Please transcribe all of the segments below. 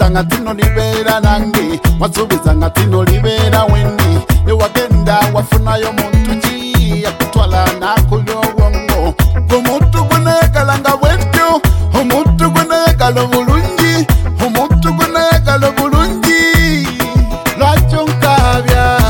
nga tino libera nange wasubiza nga tino libera weni ewagenda wafunayo muntu ki yakutwala nakulya obwongo omuntu gunayagala nga bwetyo omuntu gunayagala obulungi omuntu gunayagala obulungi lwaki onkabya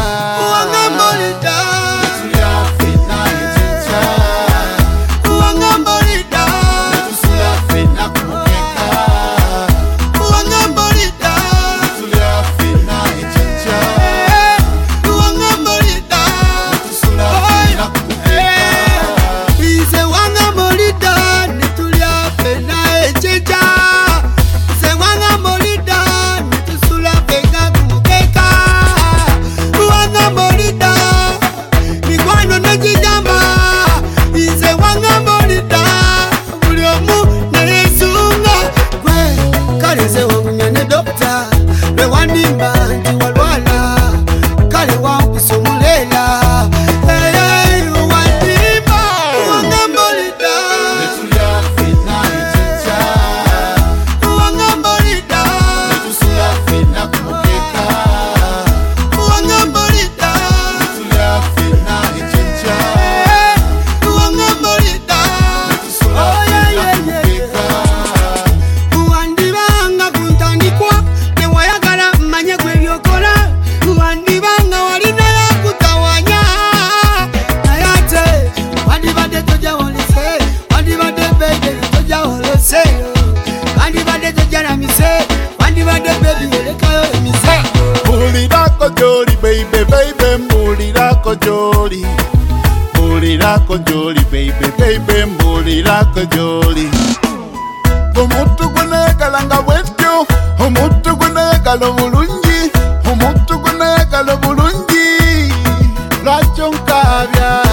Mulirako joli baby baby mulirako joli omuntu gunayagala nga bwetyo omuntu gunayagala obulungi omuntu gunayagala obulungi lwaki onkabya